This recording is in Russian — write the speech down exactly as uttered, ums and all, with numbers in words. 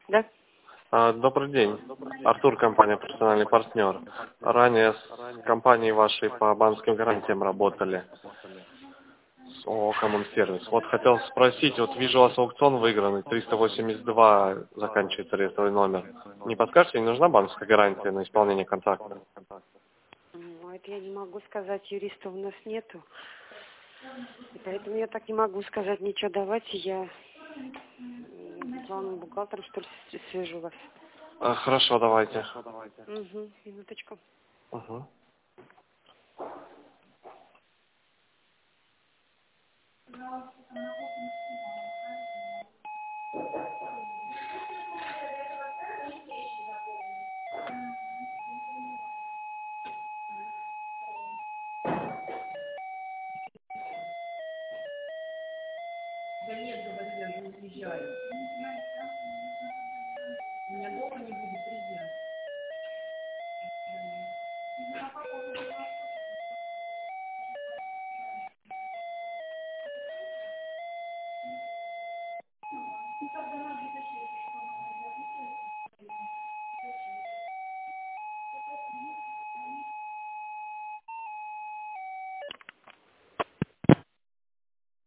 Да? А, Добрый день. Артур, компания «Персональный партнер». Ранее с компанией вашей по банковским гарантиям работали. С ООО «Коммунсервис». Вот хотел спросить, вот вижу у вас аукцион выигранный, триста восемьдесят два заканчивается реестровый номер. Не подскажете, не нужна банковская гарантия на исполнение контракта? Ну, это я не могу сказать, юристов у нас нету. И поэтому я так не могу сказать ничего. Давайте я м, с главным бухгалтером, что ли, с- свяжу вас. А, хорошо, давайте. Угу, минуточку. Угу. Да нет, говорю, я же не съезжаю.